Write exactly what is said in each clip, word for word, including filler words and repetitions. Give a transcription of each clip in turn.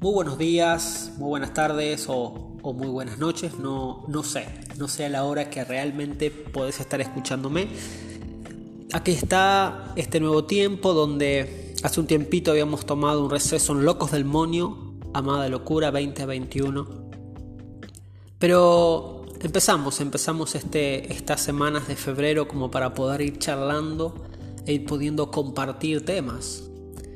Muy buenos días, muy buenas tardes o, o muy buenas noches, no, no sé, no sé a la hora que realmente podés estar escuchándome. Aquí está este nuevo tiempo donde hace un tiempito habíamos tomado un receso en Locos del Monio, Amada Locura veinte veintiuno. Pero empezamos, empezamos este, estas semanas de febrero como para poder ir charlando e ir pudiendo compartir temas.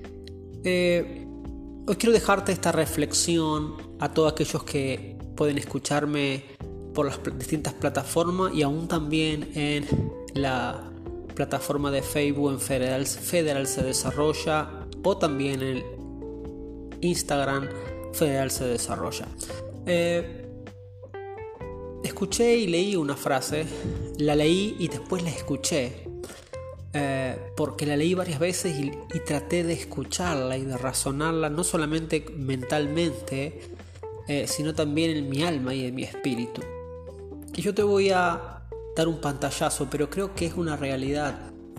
Eh, Hoy quiero dejarte esta reflexión a todos aquellos que pueden escucharme por las distintas plataformas y aún también en la plataforma de Facebook en Federal, Federal se desarrolla o también en Instagram Federal se desarrolla. Eh, escuché y leí una frase, la leí y después la escuché. Eh, porque la leí varias veces y, y traté de escucharla y de razonarla no solamente mentalmente, eh, sino también en mi alma y en mi espíritu. Y yo te voy a dar un pantallazo, pero creo que es una realidad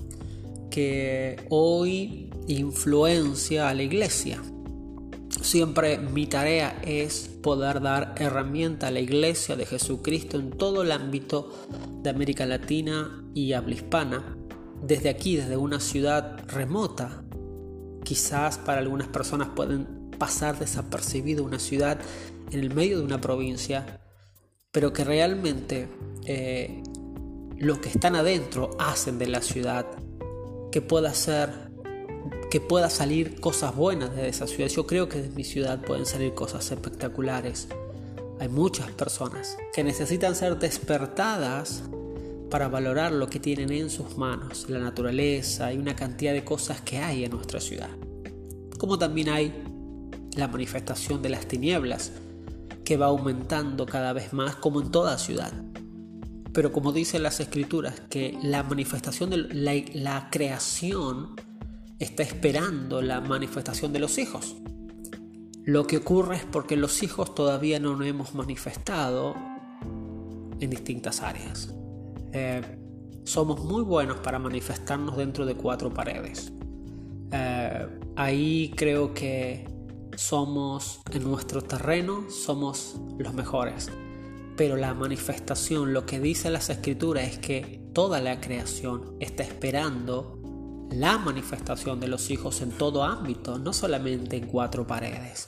que hoy influencia a la iglesia. Siempre mi tarea es poder dar herramienta a la iglesia de Jesucristo en todo el ámbito de América Latina y habla hispana. Desde aquí, desde una ciudad remota, quizás para algunas personas pueden pasar desapercibido una ciudad en el medio de una provincia, pero que realmente eh, los que están adentro hacen de la ciudad que pueda ser, que pueda salir cosas buenas de esa ciudad. Yo creo que de mi ciudad pueden salir cosas espectaculares. Hay muchas personas que necesitan ser despertadas para valorar lo que tienen en sus manos, la naturaleza y una cantidad de cosas que hay en nuestra ciudad. Como también hay la manifestación de las tinieblas, que va aumentando cada vez más, como en toda ciudad. Pero como dicen las escrituras, que la manifestación de la, la creación está esperando la manifestación de los hijos. Lo que ocurre es porque los hijos todavía no nos hemos manifestado en distintas áreas. Eh, somos muy buenos para manifestarnos dentro de cuatro paredes. Eh, ahí creo que somos, en nuestro terreno, somos los mejores. Pero la manifestación, lo que dice las escrituras es que toda la creación está esperando la manifestación de los hijos en todo ámbito, no solamente en cuatro paredes.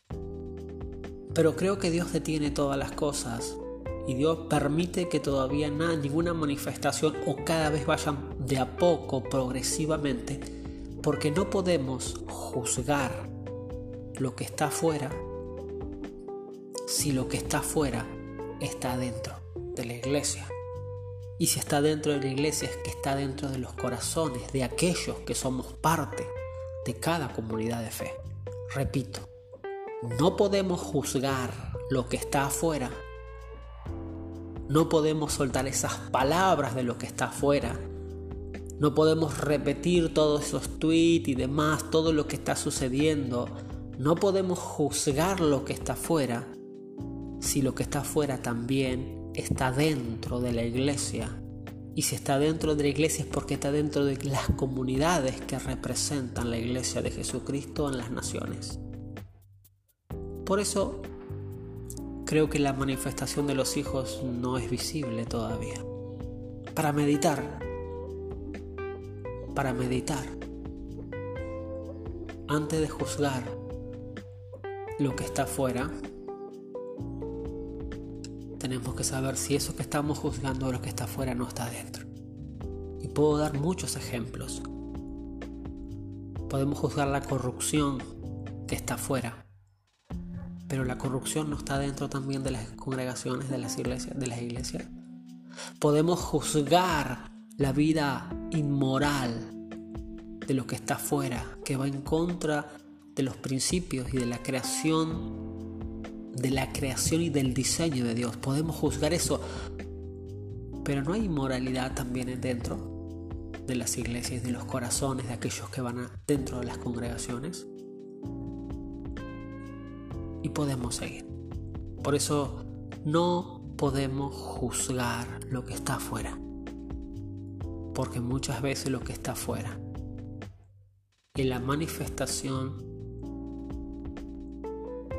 Pero creo que Dios detiene todas las cosas. Y Dios permite que todavía nada, ninguna manifestación o cada vez vayan de a poco, progresivamente, porque no podemos juzgar lo que está afuera si lo que está afuera está dentro de la iglesia. Y si está dentro de la iglesia es que está dentro de los corazones de aquellos que somos parte de cada comunidad de fe. Repito, no podemos juzgar lo que está afuera. No podemos soltar esas palabras de lo que está afuera. No podemos repetir todos esos tweets y demás, todo lo que está sucediendo. No podemos juzgar lo que está afuera si lo que está afuera también está dentro de la iglesia. Y si está dentro de la iglesia es porque está dentro de las comunidades que representan la iglesia de Jesucristo en las naciones. Por eso creo que la manifestación de los hijos no es visible todavía. Para meditar, para meditar, antes de juzgar lo que está afuera, tenemos que saber si eso que estamos juzgando o lo que está afuera no está dentro. Y puedo dar muchos ejemplos. Podemos juzgar la corrupción que está afuera, pero la corrupción no está dentro también de las congregaciones, de las iglesias, de las iglesias. Podemos juzgar la vida inmoral de lo que está afuera, que va en contra de los principios y de la creación, de la creación y del diseño de Dios. Podemos juzgar eso, pero no hay inmoralidad también dentro de las iglesias y de los corazones de aquellos que van a, dentro de las congregaciones. Y podemos seguir. Por eso no podemos juzgar lo que está afuera, porque muchas veces lo que está afuera y la manifestación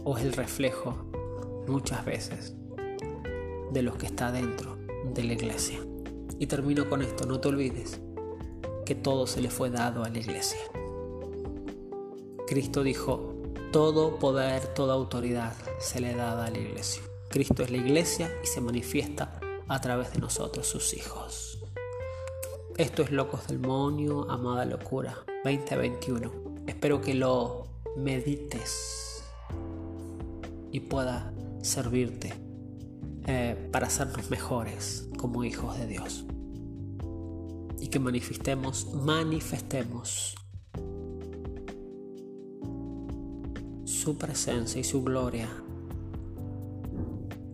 o es el reflejo muchas veces de los que está dentro de la iglesia. Y termino con esto, no te olvides que todo se le fue dado a la iglesia. Cristo dijo, todo poder, toda autoridad se le da a la iglesia. Cristo es la iglesia y se manifiesta a través de nosotros, sus hijos. Esto es Locos del Monio, Amada Locura, veinte veintiuno. Espero que lo medites y pueda servirte eh, para hacernos mejores como hijos de Dios. Y que manifestemos, manifestemos su presencia y su gloria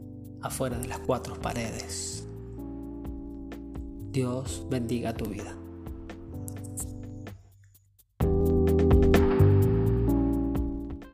afuera de las cuatro paredes. Dios bendiga tu vida.